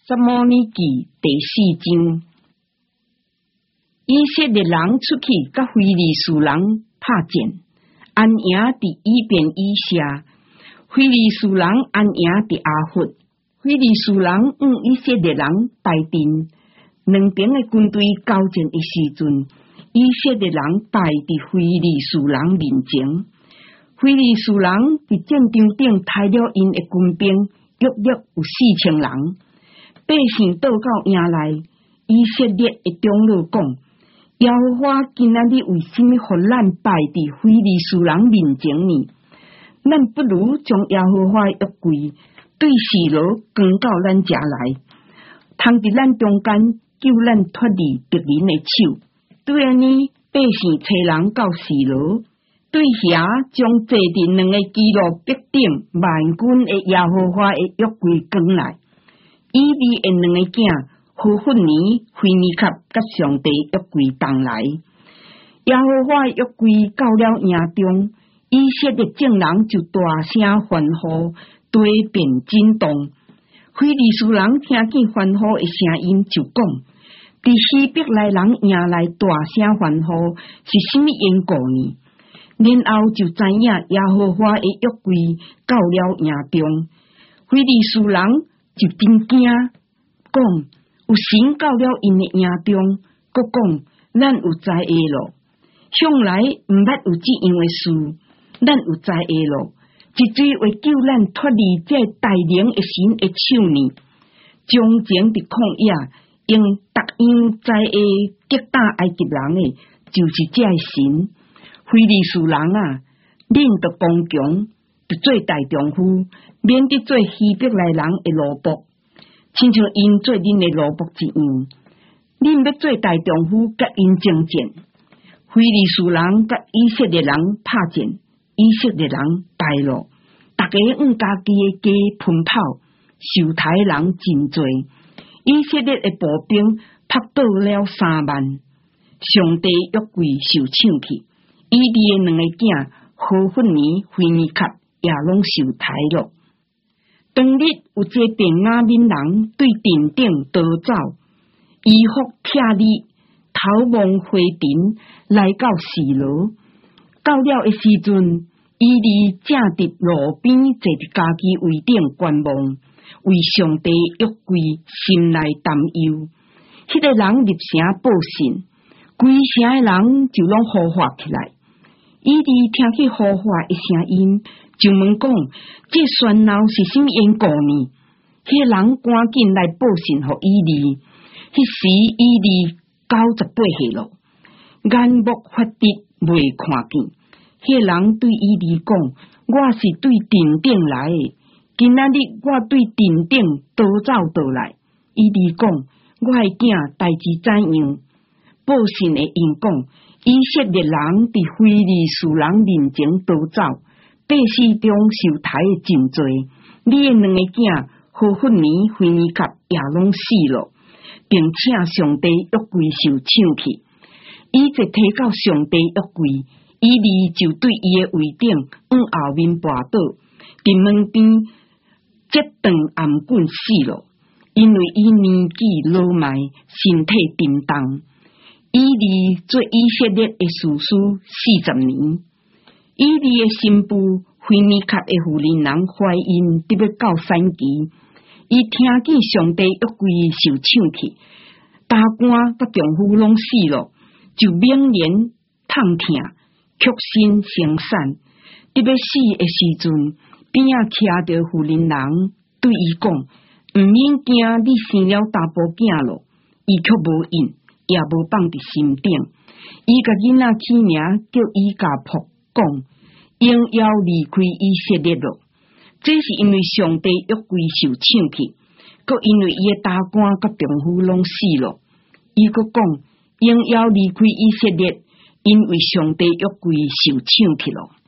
撒母耳記第4章，以色列人出去甲非利士人拍戰，安營佇以便以謝，非利士人安營佇亞弗，非利士人以色列人敗陣，兩邊的軍隊交戰的時陣，以色列人敗佇非利士人面前，非利士人佇戰場頂殺了因的軍兵，約有4000人。百姓倒到營內，以色列的長老講：耶和華今仔日為什麼予咱敗佇非利士人面前呢？咱不如將耶和華的約櫃對示羅扛到咱遮來，通佇咱中間救咱脫離敵人的手。對安尼，百姓找人到示羅，對遐將坐佇兩個基路伯頂萬軍的耶和華的約櫃扛來。以利的兩個囝何弗尼、非尼甲甲上帝約櫃同來，耶和華約櫃到了營中，以色列眾人就大聲歡呼，地便震動。非利士人聽見歡呼的聲音，就講：佇希伯來人營內大聲歡呼是什麼緣故呢？然後就知影耶和華的約櫃到了營中，非利士人就真驚，講有神到了因的營中，閣講咱有知會咯，向來毋捌有這樣的事，咱有知會咯，一水為救咱脫離這大能的神的手呢。從前佇曠野用逐樣知會擊打埃及人的，就是這神。非利士人啊，恁着剛強，就做大丈夫，免得做希伯來人的奴僕，親像因做恁的奴僕一樣。恁要做大丈夫，甲因爭戰。非利士人甲以色列人拍戰，以色列人敗落，大家家己的家奔跑，受殺的人真多。以色列的步兵拍倒了3萬，上帝約櫃受搶去，以利的兩個囝何弗尼、非尼甲也攏受殺了。當日有一個便雅憫人對殿頂逃走，衣服赤哩，頭蒙灰塵，來到示羅。到了的時陣，以利正佇路邊坐佇家己位頂觀望，為上帝約櫃心內擔憂。迄個人入城報信，規城的人就攏呼喊起來。以利聽見呼喊的聲音，就問講：這喧鬧是什麼緣故呢？迄個人趕緊來報信予以利。迄時以利98歲咯，眼目發直，未看見。迄個人對以利講：我是對殿頂來的，今仔日我對殿頂逃走倒來。以利講：我的囝代志怎樣？報信的因講：以色列人佇非利士人面前逃走，百姓中受殺的真多。你的兩個囝何弗尼、非尼甲也攏死了，並且上帝約櫃受搶去。伊一提到上帝約櫃，以利就對伊的位頂往後面跋倒，佇門邊折斷頷頸死了，因為伊年紀老邁，身體沉重。以利做以色列的士師40年。以利的新婦非尼甲的婦人人懷孕，得要到產期。伊聽見上帝約櫃受搶去，大官甲丈夫攏死了，就猛然痛痛，曲身生產。得要死的時陣，邊仔徛着婦人人對伊講：毋免驚，你生了查甫囝咯。伊卻無應。也無放佇心頂，伊甲囡仔起名叫以加卜，講應要離開以色列咯。這是因為上帝約櫃受搶去，閣因為伊的大官甲丈夫攏死咯。伊閣講應要離開以色列，因為上帝約櫃受搶去咯。